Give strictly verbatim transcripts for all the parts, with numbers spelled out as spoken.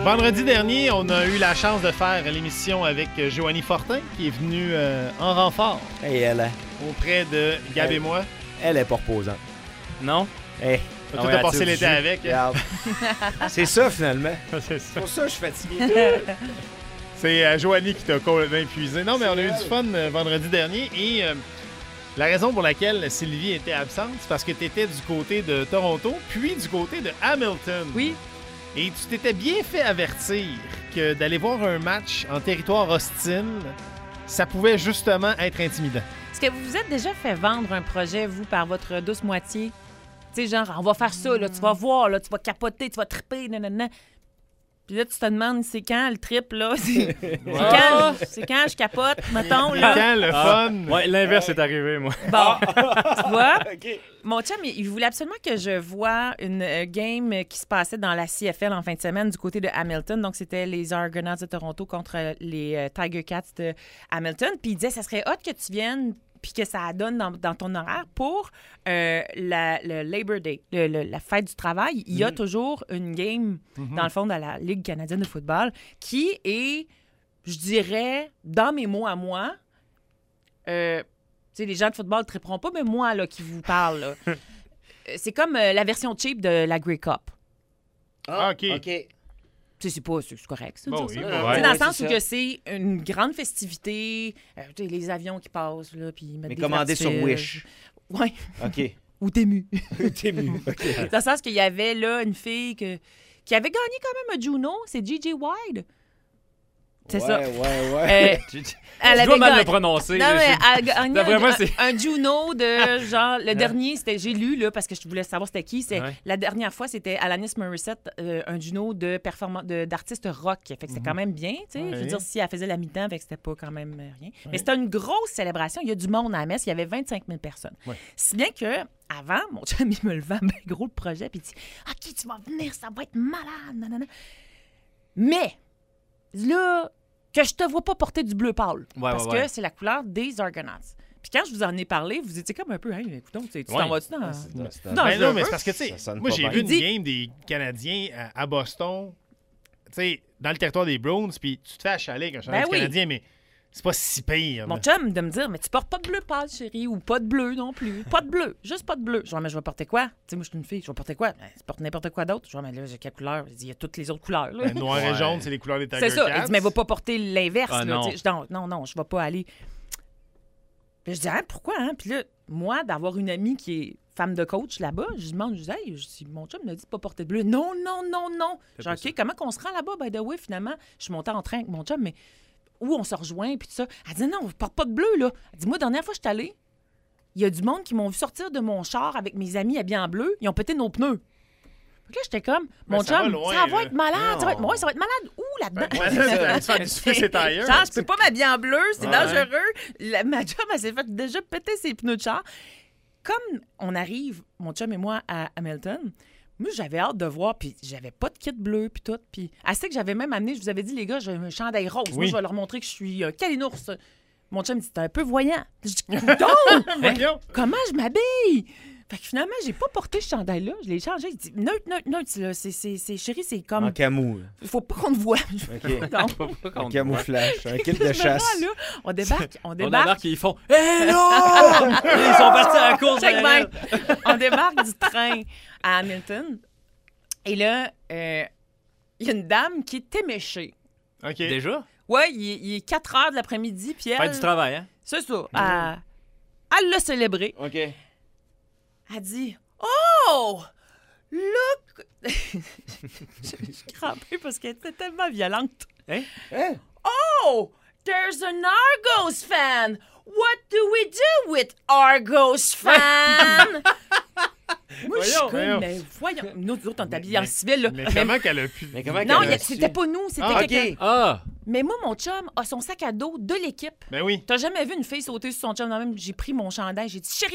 Vendredi dernier, on a eu la chance de faire l'émission avec Joanie Fortin, qui est venue euh, en renfort. Et elle, hein? Auprès de Gab elle, et moi. Elle est pas reposante. Non? Hey. Tout ah ouais, a passé l'été avec. C'est ça, finalement. C'est ça. Pour ça, je suis fatigué. C'est euh, Joanie qui t'a complètement épuisé. Non, mais on a eu du fun euh, vendredi dernier. Et euh, la raison pour laquelle Sylvie était absente, c'est parce que tu étais du côté de Toronto, puis du côté de Hamilton. Oui. Et tu t'étais bien fait avertir que d'aller voir un match en territoire hostile, ça pouvait justement être intimidant. Est-ce que vous vous êtes déjà fait vendre un projet, vous, par votre douce moitié? Tu sais, genre, on va faire ça, là, tu vas voir, là, tu vas capoter, tu vas triper, nanana. Puis là, tu te demandes, c'est quand le trip, là? C'est, c'est, quand, c'est quand je capote, mettons, là? C'est quand le fun? Ah, ouais, l'inverse est arrivé, moi. Bon, tu vois? Okay. Mon chum, il voulait absolument que je voie une euh, game qui se passait dans la C F L en fin de semaine du côté de Hamilton. Donc, c'était les Argonauts de Toronto contre les euh, Tiger Cats de Hamilton. Puis il disait, ça serait hot que tu viennes puis que ça donne dans, dans ton horaire pour euh, la, le Labor Day, le, le, la fête du travail. Il y a mm. toujours une game, mm-hmm. dans le fond, de la Ligue canadienne de football qui est, je dirais, dans mes mots à moi, euh, tu sais, les gens de football ne triperont pas, mais moi, là, qui vous parle, là, c'est comme euh, la version cheap de la Grey Cup. Ah, OK. OK. Tu sais, c'est pas, c'est correct, ça, bon, dire oui, ça. bon, Ouais, ouais, dans ouais, le sens c'est où ça. que c'est une grande festivité, euh, tu sais, les avions qui passent, là, puis mettre Mais des commandé sur artifices. Wish. Oui. OK. Ou Temu. Temu. OK. Dans le sens qu'il y avait, là, une fille que, qui avait gagné quand même un Juno, c'est Gigi Wide. C'est ouais, ça. Ouais, ouais, ouais. Euh, Tu elle dois avait mal gagné- le prononcer. Non, je mais sais. elle a gagné D'après un, moi, un- c'est- un Juno de genre. Le dernier, c'était, j'ai lu, là, parce que je voulais savoir c'était qui. C'est, Ouais. La dernière fois, c'était Alanis Morissette, euh, un Juno de performance, de, d'artiste rock. Fait que c'était quand même bien, tu sais. Ouais. Je veux dire, si elle faisait la mi-temps, fait que c'était pas quand même euh, rien. Mais c'était une grosse célébration. Il y a du monde à la messe. Il y avait vingt-cinq mille personnes. Ouais. Si bien que, avant, mon chum, il me le vend bien gros le projet, puis il dit OK, tu vas venir, ça va être malade, nanana. Mais, là, que je te vois pas porter du bleu pâle. Ouais, parce ouais, ouais. que c'est la couleur des Argonauts. Puis quand je vous en ai parlé, vous étiez comme un peu, hein, écoute, tu Ouais. t'en vas-tu dans. C'est- c'est- Non, Ben je non, veux. mais c'est parce que, tu sais, Ça sonne moi, pas j'ai bien. vu une Il dit- game des Canadiens à, à Boston, tu sais, dans le territoire des Browns, puis tu te fais achaler avec un chandail Ben du oui. Canadien, mais c'est pas si pire. Mon là. chum de me dire, mais tu portes pas de bleu pâle, chérie, ou pas de bleu non plus. Pas de bleu, juste pas de bleu. Je dis, mais je vais porter quoi? Tu sais, moi, je suis une fille, je vais porter quoi? Ben, tu portes n'importe quoi d'autre. Je dis, mais là, j'ai quelle couleur? Il dit, il y a toutes les autres couleurs. Là. Ben, noir et Ouais. jaune, c'est les couleurs des Tiger C'est ça. Cats. Il dit, mais va pas porter l'inverse. Ah, là. non. Tu sais, je dis, non, non, non, je vais pas aller. Puis je dis, ah, pourquoi? Hein? Puis là, moi, d'avoir une amie qui est femme de coach là-bas, je lui demande, je dis, hey, je dis, mon chum me dit de pas porter de bleu. Non, non, non, non. C'est Genre, pas OK, comment qu'on se rend là-bas? By the way, finalement, je suis montée en train avec mon chum, mais où on se rejoint, puis tout ça. Elle dit, non, on porte pas de bleu, là. Elle dit, moi, la dernière fois que je suis allée, il y a du monde qui m'ont vu sortir de mon char avec mes amis habillés en bleu. Ils ont pété nos pneus. Fait que là, j'étais comme, mon Ben, ça va chum, loin, ça va là. être malade. Ça va être, Non. ouais, ça va être malade. Où, là-dedans? Ben, ouais, c'est ça. Tu fais du feu, c'est tailleur. Genre, je peux pas m'habiller en bleu, c'est Ouais. dangereux. La, ma chum, elle s'est fait déjà péter ses pneus de char. Comme on arrive, mon chum et moi, à Hamilton, moi, j'avais hâte de voir, puis j'avais pas de kit bleu, puis tout. Puis, assez que j'avais même amené, je vous avais dit, les gars, j'ai un chandail rose. Moi, Oui. je vais leur montrer que je suis un calinours. Mon chum me dit, t'es un peu voyant. Je dis, donc, Voyons. comment je m'habille? Fait que finalement, j'ai pas porté ce chandail-là. Je l'ai changé. Il dit, neutre, neutre, neutre. là. C'est, c'est, c'est, chérie, c'est comme. En camou. là. Il faut pas qu'on te voie. OK. Donc, Pas- pas qu'on- Un camouflage. Un kit je de me chasse. rends, là, on débarque, on On débarque. débarque et ils font Hello! Ils sont partis à la course. Check derrière. bien. On débarque du train à Hamilton. Et là, euh, il y a une dame qui est éméchée. OK. Déjà? Ouais, il est, il est quatre heures de l'après-midi, puis Faire elle... du travail, hein? C'est ça. Elle, elle l'a célébré. OK. Elle dit « Oh! Look! » Je suis crampée parce qu'elle était tellement violente. Hein? Hein? Oh! There's an Argos fan! What do we do with Argos fan? Moi, je suis Voyons, comme, voyons. mais voyons. Nous autres, on est habillés en civil, là. Mais Mais- comment qu'elle a pu... Mais comment non, qu'elle y a- a su? c'était pas nous, c'était Ah, quelqu'un. OK. Ah! Mais moi, mon chum a son sac à dos de l'équipe. Ben oui. T'as jamais vu une fille sauter sur son chum? Non, même, j'ai pris mon chandail, j'ai dit, chérie,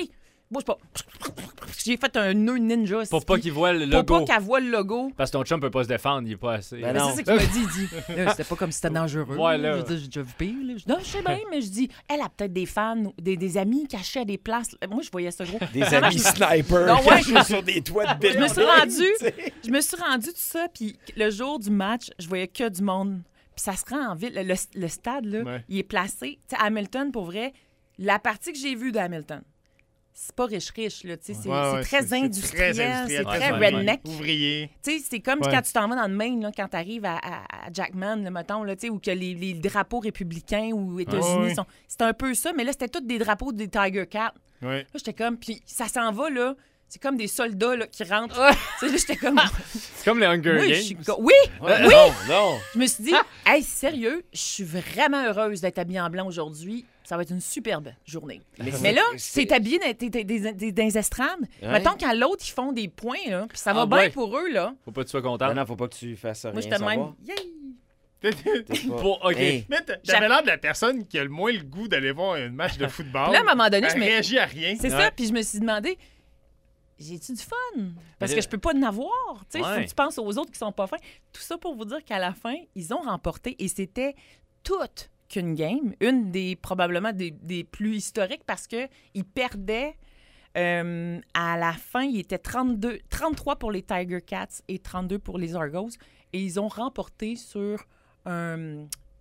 bouge pas. J'ai fait un nœud ninja. Pour pas qu'il voit le Pour logo. pas qu'elle voit le logo. Parce que ton chum peut pas se défendre, il est pas assez. Ben Mais non. c'est ça qu'il m'a dit. Il dit, là, c'était pas comme si c'était dangereux. Ouais, là. Je dis, j'ai déjà vu pire. Là. Je dis, non, je sais bien, mais je dis, elle a peut-être des fans, des, des amis cachés à des places. Moi, je voyais ça gros. Des Vraiment, amis je me- snipers Non, ouais. cachés sur des toits de Je me suis building, rendue, tu sais. je me suis rendue tout ça, puis le jour du match, je voyais que du monde. Puis ça se rend en ville. Le, le- le stade, là, Ouais. il est placé. Tu sais, Hamilton, pour vrai, la partie que j'ai vue de Hamilton, c'est pas riche-riche, là. Tu sais, c'est Ouais, c'est ouais, très c'est- c'est industriel, très industriel, c'est très très ouais, redneck. Ouvrier. Tu sais, c'est comme Ouais. quand tu t'en vas dans le Maine, là, quand tu arrives à, à- à Jackman, là, mettons, là, tu sais, où que les, les drapeaux républicains ou États-Unis Ouais. sont. C'est un peu ça, mais là, c'était tous des drapeaux des Tiger Cats. Ouais. Là, j'étais comme. Puis ça s'en va, là. C'est comme des soldats là, qui rentrent. Tu sais, là, j'étais comme. C'est comme les Hunger Oui, je Games. suis go- oui, Ouais, oui! Non, non. Je me suis dit, hey, sérieux, je suis vraiment heureuse d'être habillée en blanc aujourd'hui. Ça va être une superbe journée. Mais là, c'est- t'es habillé dans, t'es- t'es- des- des- dans les estrades. Ouais. Mettons quand l'autre, ils font des points, là, puis ça va Ah, bien ouais. pour eux, là. Faut pas que tu sois content. Non, non, faut pas que tu fasses rien Moi, j'étais même. savoir. Yay! T'es pas- Pour- OK. Hey. Mais t'a- t'avais l'air de la personne qui a le moins le goût d'aller voir un match de football. Puis là, à un moment donné, Elle je me. réagit à rien. C'est Ouais. ça, puis je me suis demandé, j'ai-tu du fun? Parce Mais que là- je peux pas en avoir. Tu sais, faut Ouais. que tu penses aux autres qui sont pas fins. Tout ça pour vous dire qu'à la fin, ils ont remporté et c'était toute qu'une game, une des probablement des, des plus historiques parce que ils perdaient. euh, à la fin, il était trente-deux, trente-trois pour les Tiger Cats et trente-deux pour les Argos. Et ils ont remporté sur un,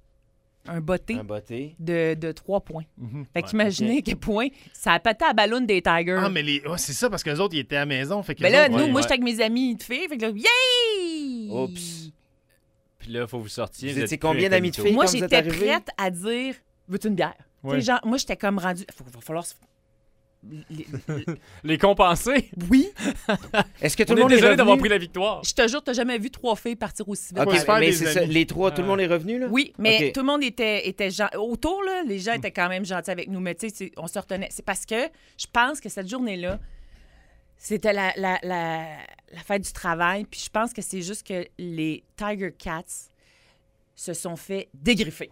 un botté Un botté. de, de trois points. Mhm. Fait qu'imaginez à quel point ça a pété à la ballonne des Tigers. Ah, mais les... oh, c'est ça, parce que les autres, ils étaient à la maison. Fait que Mais les là, autres, nous, ouais, moi, ouais. j'étais avec mes amis de filles. Fait que là, yay! Oups. Puis là, faut vous sortir. Vous êtes étiez plus combien d'amis de incognito. filles? Moi, quand vous êtes j'étais arrivés? prête à dire veux-tu une bière? Tu sais, Ouais. genre, moi, j'étais comme rendue. Il va falloir. se- Les- Les compenser. Oui, Est-ce que tout On le est monde est désolé revenu? d'avoir pris la victoire. je te jure, t'as jamais vu trois filles partir aussi vite. OK, Faut se faire mais des c'est ça, amis. les trois, tout le monde est revenu, là? Oui, mais Ok. tout le monde était, était gen- autour, là, les gens étaient quand même gentils avec nous. Mais tu sais, c'est- on se retenait. C'est parce que je pense que cette journée-là, c'était la, la, la, la fête du travail. Puis je pense que c'est juste que les Tiger Cats se sont fait dégriffer.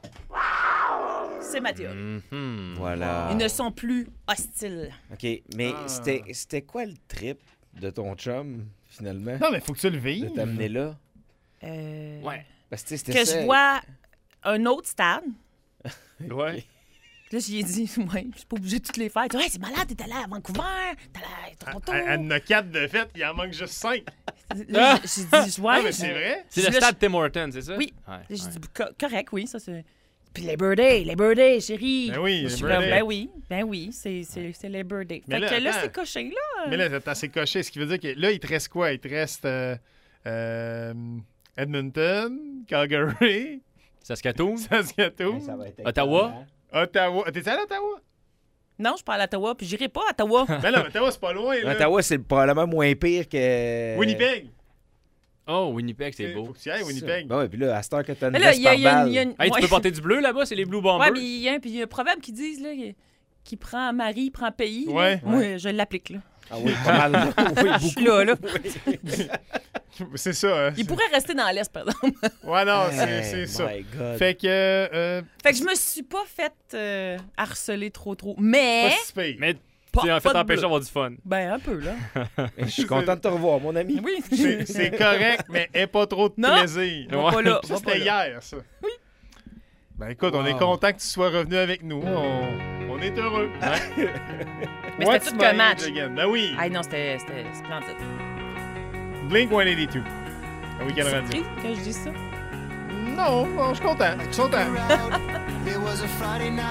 C'est ma théorie. Mhm. Voilà. Ils ne sont plus hostiles. OK, mais Ah. c'était c'était quoi le trip de ton chum, finalement, Non, mais faut que tu le de vives. t'amener là? Euh, Ouais. Parce que tu sais, Que c'était ça. je vois un autre stade. Ouais. Puis là, j'y ai dit, ouais, je suis pas obligée de toutes les faire. Il dit, ouais, c'est malade, t'es allé à Vancouver, t'es allé à Toronto. Elle elle en a quatre de fait, il en manque juste cinq. Là, j'ai j'ai dit, ouais. Ah, mais c'est vrai. C'est Là, le je- stade Tim Hortons, c'est ça? Oui. Ouais, Là, J'ai ouais. dit, co- correct, oui, ça c'est. Puis les birthdays, les birthdays, chérie. Ben oui, Je les suis comme, birthdays. ben oui, ben oui, c'est c'est- c'est les birthdays. Mais Fait là, que là, attends. c'est coché, là. Mais là, t'as c'est coché, ce qui veut dire que là, il te reste quoi? Il te reste euh, euh, Edmonton, Calgary, Saskatoon? Saskatoon, Ça va être Ottawa? incroyable. Ottawa. T'es allé à Ottawa? Non, je suis pas à Ottawa, puis j'irai pas à Ottawa. Ben là, Ottawa, c'est pas loin. Là. Ottawa, c'est probablement moins pire que... Winnipeg. Oh, Winnipeg, c'est Faut beau. que tu y ailles, Winnipeg. Ben ouais, puis là, à cette heure que t'as une Mais là, veste il y a, par il y a une- balle. il y a une. Hey, tu ouais. peux porter du bleu là-bas, c'est les Blue Bombers. Ouais, mais il y a un, puis il y a un proverbe qui dit, là, qui prend mari, prend pays. là. Ouais. Moi, je l'applique, là. Ah oui, pas mal. Oui, Je suis là, là. C'est ça. Hein. Il pourrait rester dans l'Est, par exemple. Ouais, non, c'est Hey, c'est ça. my God. Fait que. Euh, Fait que je me suis pas fait euh, harceler trop, trop. pas Mais. si pire. Mais Pas- tu en pas fait de empêcher bleu. d'avoir du fun. Ben, un peu, là. Je suis content de te revoir, mon ami. Oui. C'est c'est correct, mais aie pas trop de Non. plaisir. On va pas là. Ça, on va pas c'était là. hier, ça. Oui. Ben écoute, on Wow. est content que tu sois revenu avec nous. On, on est heureux. Hein? Mais What's c'était tout qu'un my match. age again? Ben oui. Ah non, c'était c'était splendide. Blink cent quatre-vingt-deux. Un week-end C'est radio. triste que je dise ça. Non, non, je suis content. Je suis content. It was a Friday night.